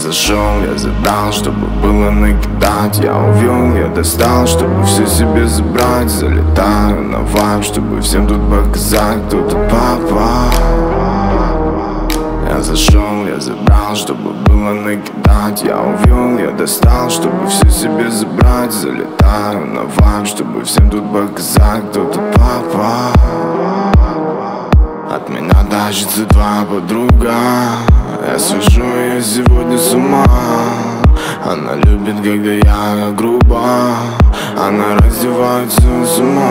зашел, я забрал, чтобы было накидать. Я увел, я достал, чтобы все себе забрать. Залетаю на вайб, чтобы всем тут показать, кто тут папа. Я зашел, я забрал, чтобы было накидать. Я увел, я достал, чтобы все себе забрать. Залетаю на вайб, чтобы всем тут показать, кто тут папа. От меня тащится твоя подруга. Я свожу ее сегодня с ума. Она любит, когда я грубо. Она раздевается с ума.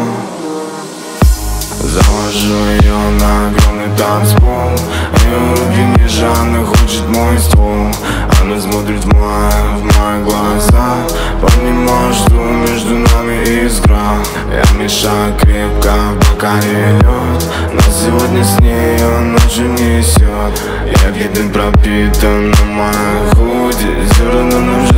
Завожу ее на огромный танцпол. Ее руки ниже, она хочет мой ствол. Она смотрит в мои глаза. Понимаю, что между нами искра. Я мешаю крепко, в бокале лед. Но сегодня с ней он ночью несет. Я виден пропитан на моей худи. Зерна нам